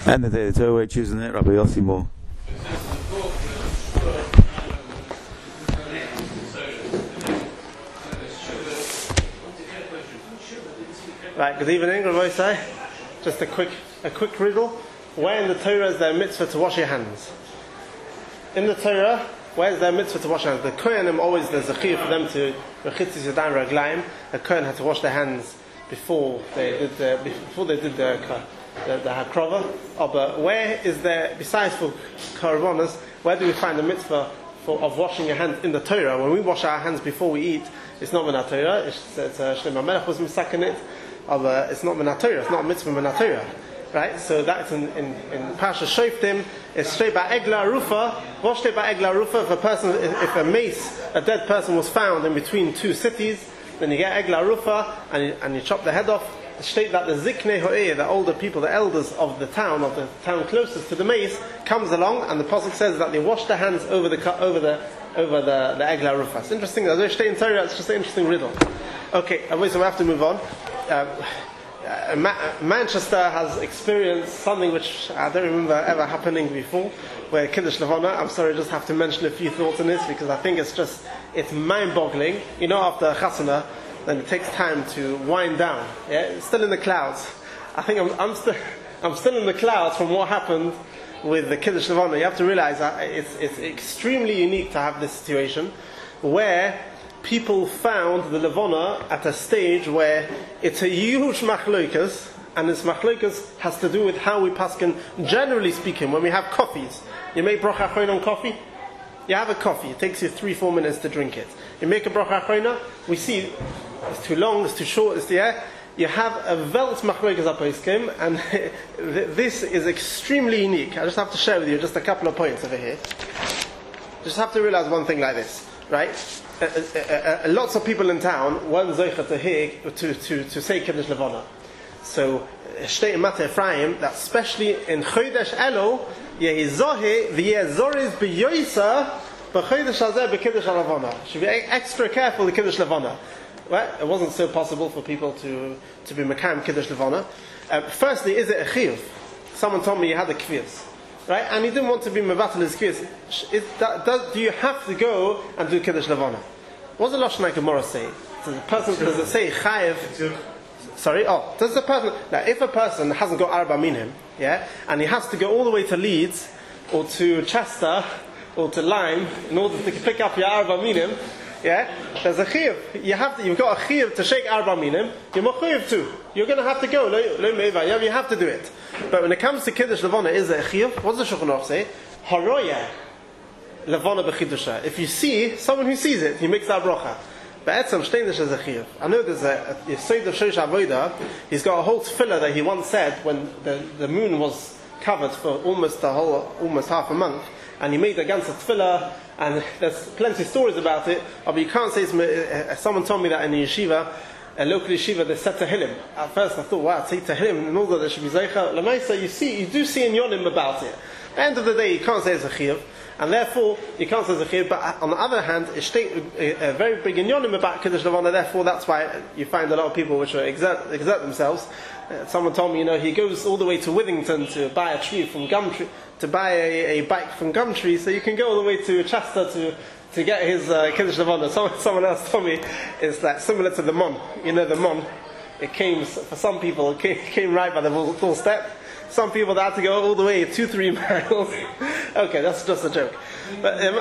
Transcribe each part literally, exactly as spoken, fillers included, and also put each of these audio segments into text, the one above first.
And the day, the Torah way of choosing it, Rabbi Yossi Moore. Right, good evening, Rabbi Yossi. Just a quick, a quick riddle. Where in the Torah is there a mitzvah to wash your hands? In the Torah, where is there a mitzvah to wash your hands? The Kohanim always, there's a chiyuv for them to rechitzis yadayim raglayim. The Kohen had to wash their hands before they did the, before they did the the, the hakrova. Oh, but where is there, besides for korbanos, where do we find the mitzvah for, of washing your hands in the Torah? When we wash our hands before we eat, it's not min Torah. It's, it's uh, Shlomo HaMelech was misaken it. Uh, it's not min Torah. It's not a mitzvah min Torah. Right? So that's in in, in Parsha Shoftim. It's shtei ba'egla rufa. Wash shtei ba'egla rufa. If a person, if, if a mace, a dead person was found in between two cities, then you get egla rufa and you, and you chop the head off. State that the ziknei ho'eh, the older people, the elders of the town, of the town closest to the mace, comes along, and the pasuk says that they wash their hands over the over the over the the egla rufa. It's interesting. There's no shtei in Torah. It's just an interesting riddle. Okay, so we have to move on. Uh, Uh, Ma- Manchester has experienced something which I don't remember ever happening before, where Kiddush Levana, I'm sorry, I just have to mention a few thoughts on this because I think it's just, it's mind-boggling. You know, after Chasana, then it takes time to wind down. Yeah, it's still in the clouds. I think I'm, I'm, st- I'm still in the clouds from what happened with the Kiddush Levana. You have to realize that it's, it's extremely unique to have this situation where people found the Levana at a stage where it's a huge machlokas, and this machlokas has to do with how we paskin, generally speaking, when we have coffees. You make bracha achroina on coffee, you have a coffee, it takes you three, four minutes to drink it. You make a bracha achroina, we see it's too long, it's too short, it's the air. You have a velt machlokas aposkim, and this is extremely unique. I just have to share with you just a couple of points over here. Just have to realize one thing like this, right? Uh, uh, uh, uh, lots of people in town weren't zeicha to hear to, to, to say Kiddush Levana. So, shtei Mata Ephraim, that especially in Chodesh Elo, yehi zohe v'yeh zoriz b'yoysa b'chodesh hazeh b'Kiddush Levana. Should be extra careful with Kiddush Levana. Right? It wasn't so possible for people to to be mekayim Kiddush Levana. Uh, firstly, is it a chiyuv? Someone told me you had a kviyas. Right, and he didn't want to be mevatel his kviyas. Do you have to go and do Kiddush Levana? What does the Lashon Gemara say? Does the person does it say chayev? Sorry, oh, does the person now? If a person hasn't got arba minim, yeah, and he has to go all the way to Leeds or to Chester or to Lyme in order to pick up your arba minim, yeah, there's a chiyuv. You have to, you've got a chiyuv to shake arba minim. You're mechuyev too. You're going to have to go. You have to do it. But when it comes to Kiddush Levana, is it a chiyuv? What does the Shulchan Aruch say? Haroya Levana b'chidusha. If you see someone who sees it, he makes that bracha. But etzem shteinish is a chiyuv. I know there's a Yesod of Shosh Avoda. He's got a whole tefillah that he once said when the, the moon was covered for almost a whole, almost half a month, and he made a ganze tefillah. And there's plenty of stories about it. But you can't say it's, uh, someone told me that in the yeshiva, a local yeshiva, they said Tehillim. At first I thought, wow, say Tehillim, in order there should be Zeicha. Lamaisa, you see, you do see in Yonim about it. At the end of the day, you can't say it's a chiyuv, and therefore, you can't say it's a chiyuv, but on the other hand, it's a very big in Yonim about Kiddush Levana, therefore that's why you find a lot of people which are exert, exert themselves. Uh, someone told me, you know, he goes all the way to Withington to buy a tree from Gumtree, to buy a, a bike from Gumtree, so you can go all the way to Chester to to get his uh, Kiddush Levana. Someone, someone else told me it's like similar to the Mon. You know the Mon. It came, for some people, it came, came right by the doorstep. Some people that had to go all the way two, three miles. Okay, that's just a joke. But um,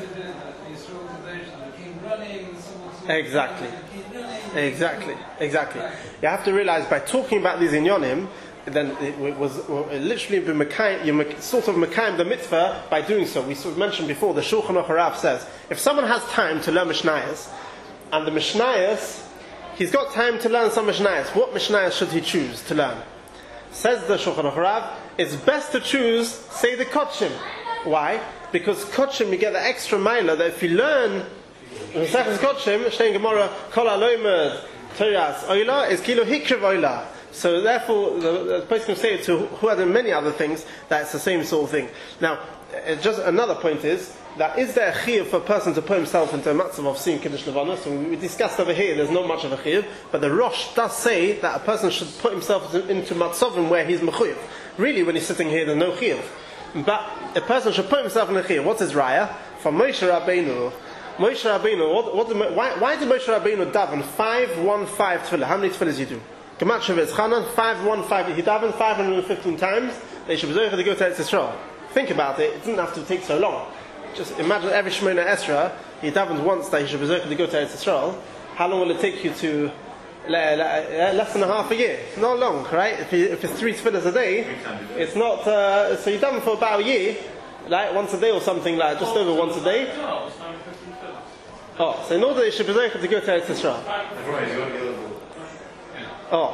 exactly, exactly, exactly. You have to realize by talking about these inyonim, then it was it literally be mekayim, you sort of mekayim the mitzvah by doing so. We sort of mentioned before, the Shulchan Aruch says, if someone has time to learn Mishnayos, and the Mishnayos, he's got time to learn some Mishnayos, what Mishnayos should he choose to learn? Says the Shulchan Aruch, it's best to choose, say the Kotchim. Why? Because Kotchim, you get the extra milah that if you learn Mesechus Kotchim, Shtein Gemara, Kol HaLoimed, Toras Oila, is Kilo Hikriv Oila. So therefore, the, the person can say it to who are doing many other things, that it's the same sort of thing. Now, uh, just another point is, that is there a chiyuv for a person to put himself into a matzav of seeing Kiddush Levana? So we discussed over here, there's not much of a chiyuv, but the Rosh does say that a person should put himself into matzavim where he's mechuyev. Really, when he's sitting here, there's no chiyuv. But a person should put himself in a chiyuv. What's his raya? From Moshe Rabbeinu. Moshe Rabbeinu, what, what did, why, why did Moshe Rabbeinu daven five one five tefillah? How many tefillahs you do? Gematria V'Eschanan, five one five, he davened five hundred fifteen times, they should be zocher to go to Eretz Yisrael. Think about it, it doesn't have to take so long. Just imagine every Shemona Esra, he davened once that he should be zocher to go to Eretz Yisrael. How long will it take you to, less than a half a year? Not long, right? If, you, if it's three tefillahs a day, it's not, uh, so you daven for about a year, like once a day or something, like just over once a day. Oh, so in order you should be zocher to go to Eretz Yisrael. Oh.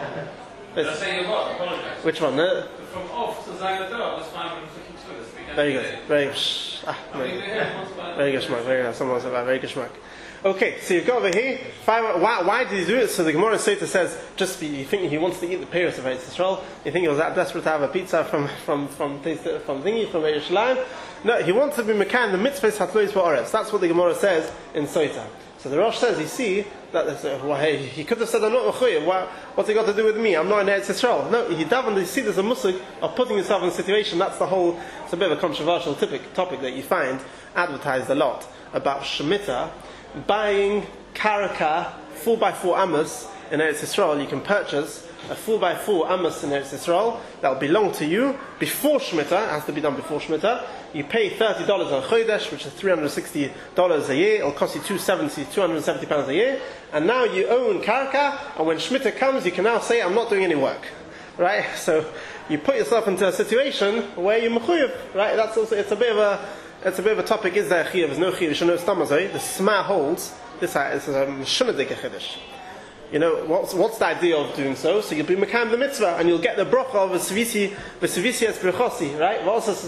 Which one? Uh, From off to Zayadar was five hundred fifty tefillahs. Very good. Very good. Ah, very, very good shmak. Very good. Someone said that. Very good shmak. Okay, so you've got over here. Five, why, why did he do it? So the Gemara Sota says, just be, you think he wants to eat the peiros of Eretz Yisrael? You think he was that desperate to have a pizza from from from from thingy from Yerushalayim? No, he wants to be mekan the mitzvahs hatlois ba'aretz. That's what the Gemara says in Sota. So the Rosh says, you see, that uh, well, hey, he could have said, I'm not mechuyev. What's it got to do with me? I'm not in Eretz Yisrael. No, he davened. You see, there's a musig of putting yourself in a situation. That's the whole. It's a bit of a controversial topic, topic that you find advertised a lot about Shemitah, buying karaka four by four amos in Eretz Yisrael. You can purchase a four by four amos in Eretz Yisrael that will belong to you before Shemitah. It has to be done before Shemitah. You pay thirty dollars on Chodesh, which is three hundred sixty dollars a year. It'll cost you two hundred seventy pounds a year. And now you own karka, and when Shemitah comes, you can now say, I'm not doing any work. Right? So you put yourself into a situation where you're mechuyev. Right? That's also, it's a bit of a, it's a bit of a topic. Is there a chiyuv? There's no chiyuv. There's no stamazoi. The Sma holds, this is a Mishunadik Chiddush. You know, what's, what's the idea of doing so? So you'll be mekayim the mitzvah, and you'll get the bracha of v'sivisi, v'sivisi es brichosi, right?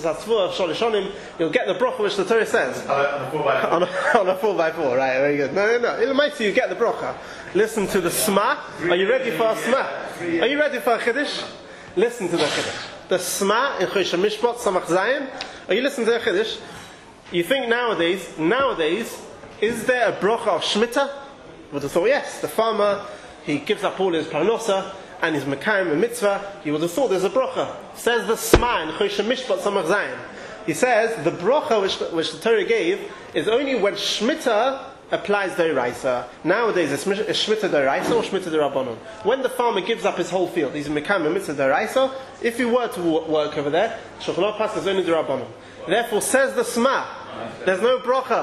You'll get the bracha which the Torah says. On a four by four. on, a, on a four by four, right? Very good. No, no, no. In the mitzvah you get the bracha. Listen to the Sma. Are you ready for a Sma? Are you ready for a Chiddush? Listen to the Chiddush. The Sma in Chosh Mishpat Samach Zayin. Are you listening to the Chiddush? You think nowadays, nowadays, is there a bracha of Shemitah? Would have thought, yes, the farmer, he gives up all his parnosa and his mekayim and mitzvah. You would have thought there's a bracha. Says the Sma in Chosh Mishpat Samach Zayin. He says the bracha which, which the Torah gave is only when Shemitah applies D'oraisa. Nowadays it's Shemitah D'oraisa or Shemitah D'Rabbanon. When the farmer gives up his whole field, he's mekayim and mitzvah D'oraisa. If he were to work over there, Shulchan Aruch passes only D'Rabbanon. Therefore, says the Sma, there's no bracha.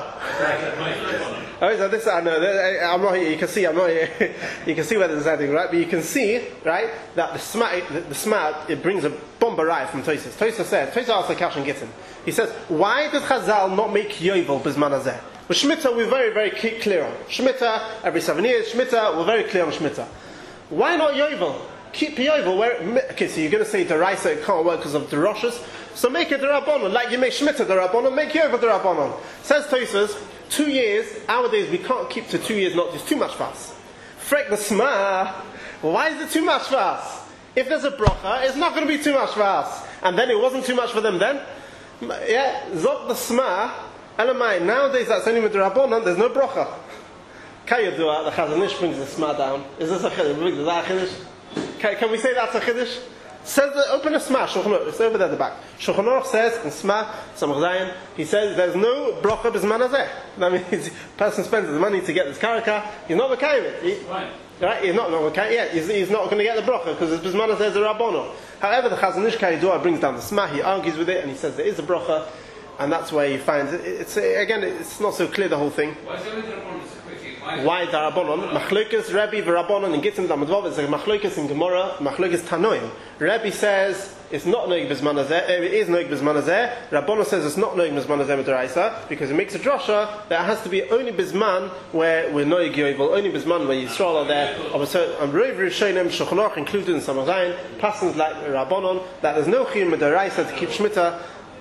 Oh, so this I know. I'm not here. You can see. I'm not here. You can see where this is heading, right? But you can see, right, that the Sma, the, the Sma, it brings a bombarai from Tosas. Tosas says, Tosas asks the Kash and Gittin. He says, why did Chazal not make Yovel Bizman Hazeh? But Shemitah, we're very, very clear on. Shemitah, every seven years. Shemitah, we're very clear on Shemitah. Why not Yovel? Keep Yovel. Where, okay, so you're going to say D'oraisa, it can't work because of the Roshas. So make it D'Rabbanon, like you make Shemitah D'Rabbanon, make Yovel D'Rabbanon. Says Tosas, two years, nowadays we can't keep to two years, not just too much fast. Frek the Sma, well, why is it too much fast? If there's a bracha, it's not going to be too much fast. And then it wasn't too much for them then. Yeah, Zok the Sma, Elamai, nowadays that's only with the Rabbanon, there's no bracha. Kayadua, the Chazon Ish brings the Sma down. Is this a Chiddush? Is that a Chiddush? Can, can we say that's a Chiddush? Says the, open a Sma, Shulchan Aruch, it's over there at the back. Shulchan Aruch says in Sma, Samach Zayin, he says there's no bracha b'zman hazeh. That means the person spends the money to get this karaka, he's not mekayim it. He, right. Right? He's not, not mekayim yeah, he's, he's not going to get the bracha because it's b'zman hazeh is a rabbono. However, the Chazon Ish Kayidua brings down the Sma, he argues with it and he says there is a bracha, and that's where he finds it. It's, again, it's not so clear the whole thing. Why is there only the rabbonon so quickly? Why the Rabbanon? Machlokas, Rebbe, Rabbanon, and Gittin Damadvav. It's a Machlokas in Gemara. Machlokas Tanoim. Rebbe says it's not noig b'zman hazeh. It is noig b'zman hazeh. Rabbanon says it's not noig b'zman hazeh b'deraisa because it makes a drasha that it has to be only b'zman where we're noig yovel, only b'zman where Yisrael are there. And Rov Rishonim Shulchan Aruch included in Samach Zayin, passings like Rabbanon that there's no chiyuv b'deraisa to keep Shemitah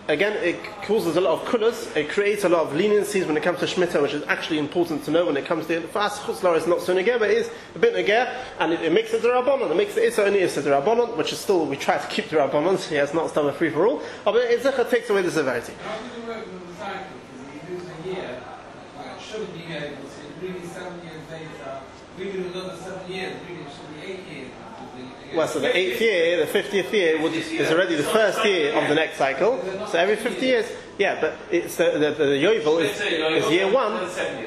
again, it causes a lot of kulas, it creates a lot of leniencies when it comes to Shemitah, which is actually important to know when it comes to it. For us, Chutz La'aretz is not so negeh, but it is a bit negeh, and it, it makes it the Rabbanon, it makes it Issa only Issa the Rabbanon, which is still, we try to keep the Rabbanon, so yeah, it's not still a free for all, but it takes away the severity. How do you work with the cycle? Because you lose a year, well, it shouldn't be able to, really seven years later, really another seven years, really it should be eight years. Well, so the eighth year, the fiftieth year would, is already the first year of the next cycle. So every fifty years, yeah, but it's the the, the Yovel is, is year one.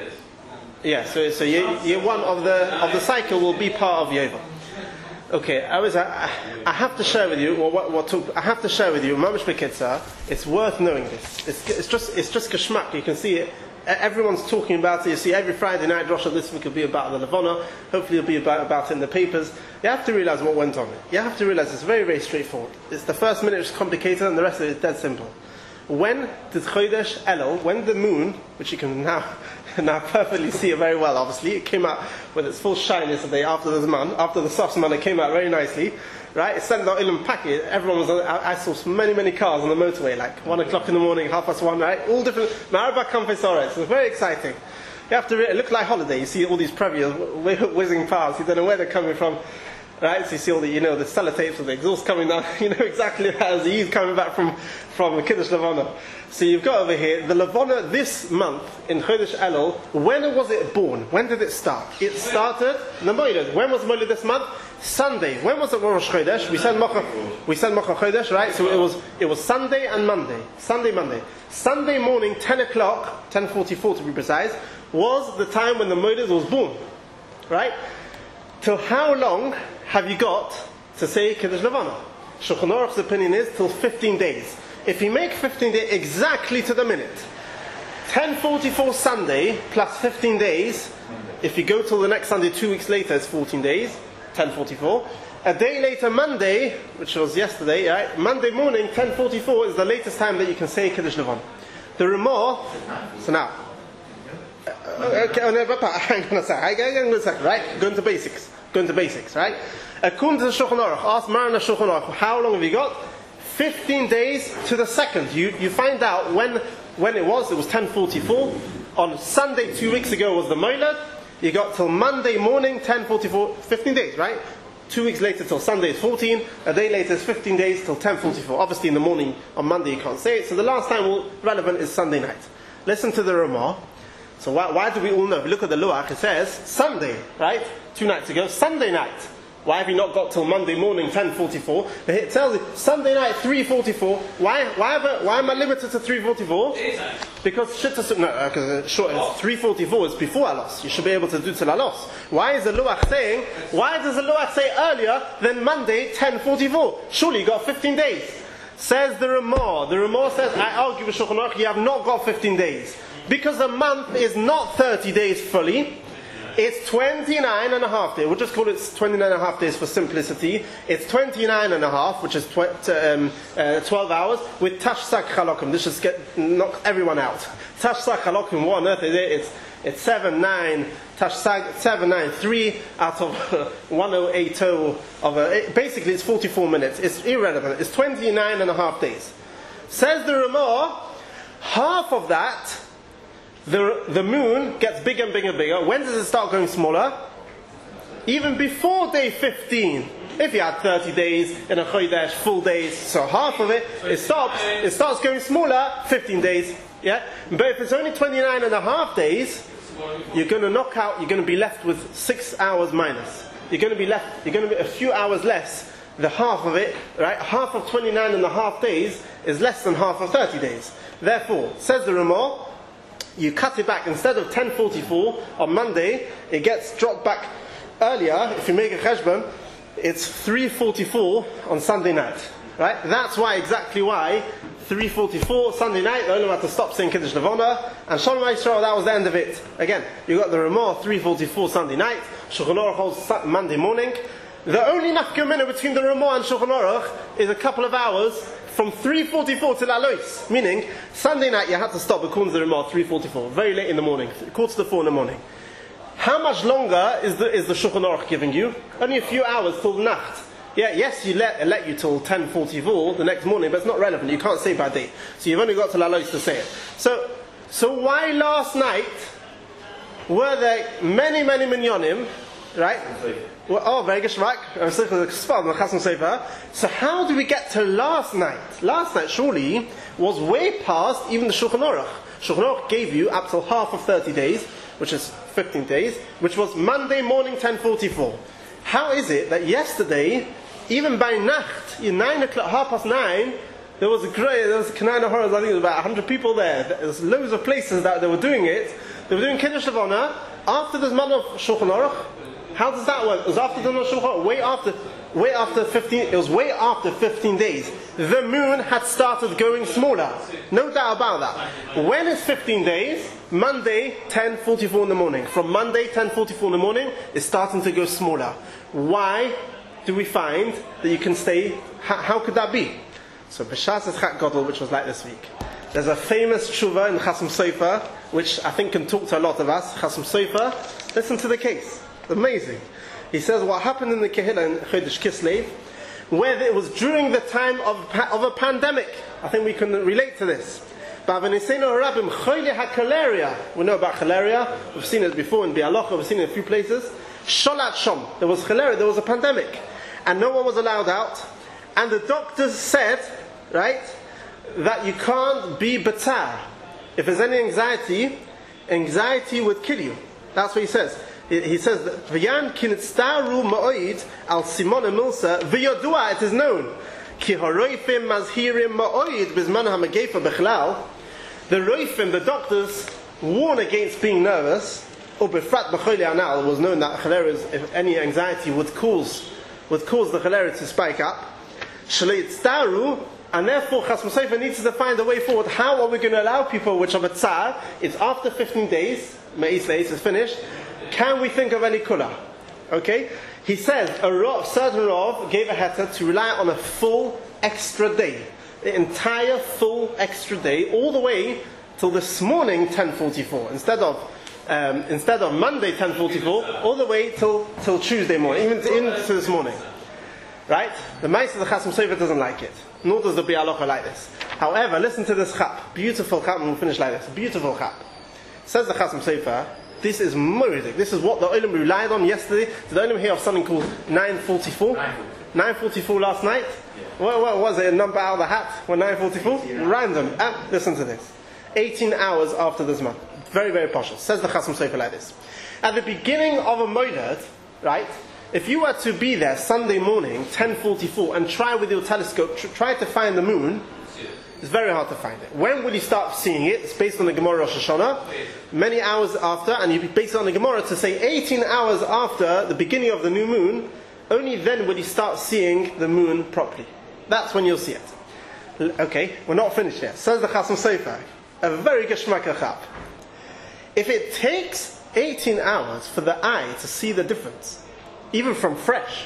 Yeah, so so year, year one of the of the cycle will be part of Yovel. Okay, I was I, I have to share with you well, what what took, I have to share with you Mamash B'Kitzah. It's worth knowing this. It's it's just it's just geschmack. You can see it. Everyone's talking about it. You see, every Friday night, Rosh this week will be about the Levana. Hopefully, it'll be about, about it in the papers. You have to realize what went on. You have to realize it's very, very straightforward. It's the first minute is complicated, and the rest of it is dead simple. When did Chodesh Elul, when the moon, which you can now now perfectly see it very well, obviously, it came out with its full shyness the day after the Zman, after the Sof Zman, it came out very nicely. Right, it sent out Ilam packet. Everyone was on, I, I saw many, many cars on the motorway, like one o'clock in the morning, half past one, right? All different. Maraba Kamfesora. So it's very exciting. You have to. Re- it looked like holiday. You see all these previous whizzing past. You don't know where they're coming from, right? So you see all the, you know, the sellotapes of the exhaust coming down. You know exactly as the Eid coming back from from Kiddush Levana. So you've got over here the Levana this month in Chodesh Elul. When was it born? When did it start? It started the Moiled. When was Moiled this month? Sunday. When was it Rosh Chodesh? We said Mocha, we said Mocha Chodesh, right? So it was it was Sunday and Monday. Sunday, Monday. Sunday morning, ten o'clock, ten forty-four to be precise, was the time when the Moiled was born, right? Till how long have you got to say Kiddush Levana? Shulchan Aruch's opinion is till fifteen days. If you make fifteen days exactly to the minute, ten forty-four Sunday plus fifteen days. If you go till the next Sunday, two weeks later, it's fourteen days. ten forty-four. A day later, Monday, which was yesterday, right? Monday morning, ten forty-four is the latest time that you can say Kiddush Levana. The Ramah, so now, uh, okay, hang on a second, hang on a second, right? Go into basics, go into basics, right? According to the Shulchan Aruch, ask Marana Shulchan Aruch, how long have you got? fifteen days to the second. You you find out when when it was. It was ten forty-four. On Sunday, two weeks ago, was the Moilad. You got till Monday morning, ten forty-four, fifteen days, right? Two weeks later till Sunday is fourteen, a day later is fifteen days till ten forty-four. Obviously in the morning on Monday you can't say it, so the last time relevant is Sunday night. Listen to the Ramah. So why, why do we all know? If you look at the Luach, it says Sunday, right? Two nights ago, Sunday night. Why have you not got till Monday morning, ten forty-four? It tells you, Sunday night, three forty-four. Why Why, have I, why am I limited to three forty-four? Because Shitta, no, because short, three forty-four is before Alos. You should be able to do till Alos. Why is the Luach saying, why does the Luach say earlier than Monday, ten forty-four? Surely you got fifteen days. Says the Ramah. The Ramah says, I argue with Shulchan Aruch, you have not got fifteen days. Because a month is not thirty days fully. It's twenty-nine and a half days. We'll just call it twenty-nine and a half days for simplicity. It's twenty-nine and a half, which is tw- um, uh, twelve hours, with Tashsak Chalokim. This should get, knock everyone out. Tashsak Chalokim, what on earth is it? It's, it's seven, nine, Tashsak, seven, nine, three out of one oh eight oh of a, it, basically it's forty-four minutes. It's irrelevant. It's twenty-nine and a half days. Says the Ramah, half of that, The, the moon gets bigger and bigger and bigger. When does it start going smaller? Even before day fifteen. If you had thirty days in a Chodesh, full days, so half of it, it stops, it starts going smaller, fifteen days. Yeah? But if it's only twenty-nine and a half days, you're going to knock out, you're going to be left with six hours minus. You're going to be left, you're going to be a few hours less. The half of it, right? Half of twenty-nine and a half days is less than half of thirty days. Therefore, says the Ramah, you cut it back. Instead of ten forty-four on Monday, it gets dropped back earlier. If you make a cheshbon, it's three forty-four on Sunday night. Right? That's why, exactly why, three forty-four Sunday night, the Olam had to stop saying Kiddush Levana, and Shalom Yisrael, that was the end of it. Again, you got the Ramah, three forty-four Sunday night, Shulchan Aruch holds Monday morning. The only nafka between the Ramah and Shulchan Aruch is a couple of hours from three forty-four till Alois, meaning Sunday night you had to stop according to the Ramah three forty-four, very late in the morning, quarter to four in the morning. How much longer is the is the Shulchan Aruch giving you? Only a few hours till Nacht. Yeah, yes, you let let you till ten forty-four the next morning, but it's not relevant. You can't say by date, so you've only got till Alois to say it. So, so why last night were there many many minyanim, right? Well, oh, very good, right? So how do we get to last night? Last night surely was way past even the Shulchan Aruch. Shulchan Aruch gave you up till half of thirty days, which is fifteen days, which was Monday morning ten forty-four. How is it that yesterday, even by Nacht, in nine o'clock, half past nine, there was a great, there was a Kanai Horrors, I think there was about one hundred people there. There was loads of places that they were doing it. They were doing Kiddush Levana after the Zman of Shulchan Aruch. How does that work? It was after the Shulchan Aruch, way after, way after fifteen, it was way after fifteen days. The moon had started going smaller. No doubt about that. When is fifteen days? Monday, ten forty-four in the morning. From Monday, ten forty-four in the morning, it's starting to go smaller. Why do we find that you can stay? How, how could that be? So, B'Shas Chak Gadol, which was like this week. There's a famous tshuva in Chasam Sofer, which I think can talk to a lot of us. Chasam Sofer, listen to the case. Amazing. He says what happened in the Kehillah in Chodesh Kislev, where it was during the time of, of a pandemic. I think we can relate to this. We know about cholera. We've seen it before in Bialocha. We've seen it in a few places. Sholat Shom. There was cholera. There was a pandemic, and no one was allowed out. And the doctors said, right, that you can't be batar. If there's any anxiety, anxiety would kill you. That's what he says. He says that V'yan kinitztaru ma'oid al simon emilsa v'yodua, it is known. Ki haroifim mazhirim ma'oid bizman ha'magefa b'chlal. The roifim, the doctors, warn against being nervous. Or befrat b'choyle anal, it was known that cholera, if any anxiety would cause would cause the cholera to spike up. Shleitztaru, and therefore Chasam Sofer needs to find a way forward. How are we going to allow people which are batzar? It's after fifteen days. Me'is leis is finished. Can we think of any kula? Okay? He says a Rav, certain Rav gave a heter to rely on a full extra day. The entire full extra day, all the way till this morning ten forty-four. Instead of um, instead of Monday ten forty-four, all the way till till Tuesday morning, even to, even to this morning. Right? The Ma'aseh of the Chasam Sofer doesn't like it. Nor does the Bialocha like this. However, listen to this chap. Beautiful chap, and we'll finish like this. Beautiful chap. Says the Chasam Sofer, this is murdik. This is what the Olam relied on yesterday. Did the Olam hear of something called nine forty-four? nine forty-four last night? Yeah. What, what was it? A number out of the hat? When nine forty-four? Random. And listen to this. eighteen hours after this month. Very, very posh. Says the Chasam Sofer like this. At the beginning of a Moed, right? If you were to be there Sunday morning, ten forty-four, and try with your telescope, tr- try to find the moon, it's very hard to find it. When will you start seeing it? It's based on the Gemara Rosh Hashanah. Many hours after, and you base it on the Gemara to say eighteen hours after the beginning of the new moon, only then will you start seeing the moon properly. That's when you'll see it. Okay, we're not finished yet. Says the Chasam Sofer, a very geschmack chap. If it takes eighteen hours for the eye to see the difference, even from fresh,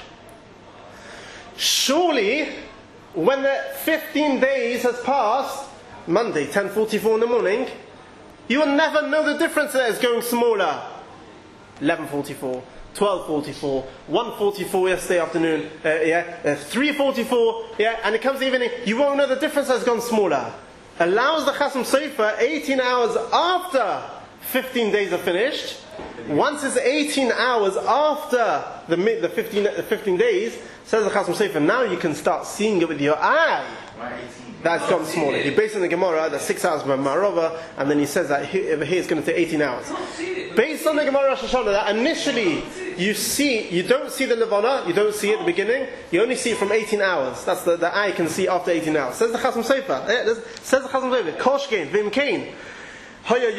surely when the fifteen days has passed, Monday ten forty-four in the morning, you will never know the difference that is going smaller. eleven forty-four, twelve forty-four, one forty-four yesterday afternoon, uh, yeah, uh, three forty-four, yeah, and it comes evening, you won't know the difference has gone smaller. Allows the Chasam Sofer eighteen hours after fifteen days are finished. Once it's eighteen hours after the the fifteen, the fifteen days, says the Chasam Sofer, now you can start seeing it with your eye. That's gone smaller. He based on the Gemara, that's six hours by Marova, and then he says that here, here it's going to take eighteen hours. Based on the Gemara Rosh Hashanah, that initially you see, you don't see the Levana, you don't see it at the beginning, you only see it from eighteen hours. That's the, the eye can see after eighteen hours. Says the Chasam Sofer, eh, says the Chasam Sofer, Koshkein, Vimkein. Right,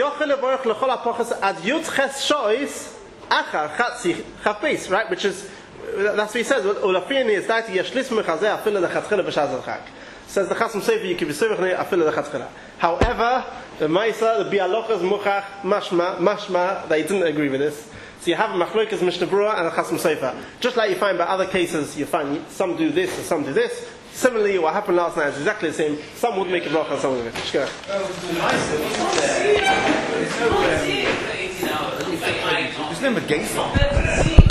which is, that's what he says. Says the Chasam Sofer, you can be sevich afil lechatchila. However, the Ma'isa, the Bialochas muchach mashma mashma, they didn't agree with this. So you have Machlokas Mishnah Berurah and the Chasam Sofer. Just like you find by other cases, you find some do this and some do this. Similarly, what happened last night is exactly the same. Some would make a bracha, some would make a shkach. There's no negation.